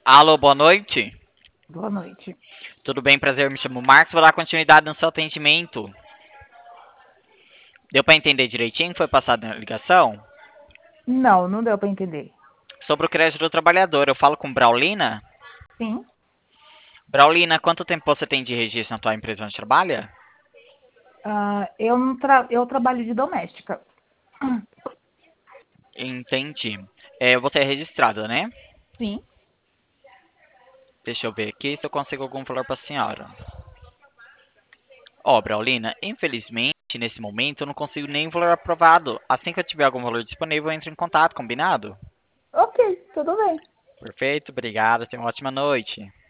Alô, boa noite. Boa noite. Tudo bem? Prazer, me chamo Marcos. Vou dar continuidade no seu atendimento. Deu para entender direitinho? Foi passado na ligação? Não, não deu para entender. Sobre o crédito do trabalhador, eu falo com Braulina? Sim. Braulina, quanto tempo você tem de registro na tua empresa onde trabalha? Eu, não eu trabalho de doméstica. Entendi. Você é registrada, né? Sim. Deixa eu ver aqui se eu consigo algum valor para a senhora. Ó, Braulina, infelizmente, nesse momento, eu não consigo nenhum valor aprovado. Assim que eu tiver algum valor disponível, eu entro em contato, combinado? Ok, tudo bem. Perfeito, obrigado. Tenha uma ótima noite.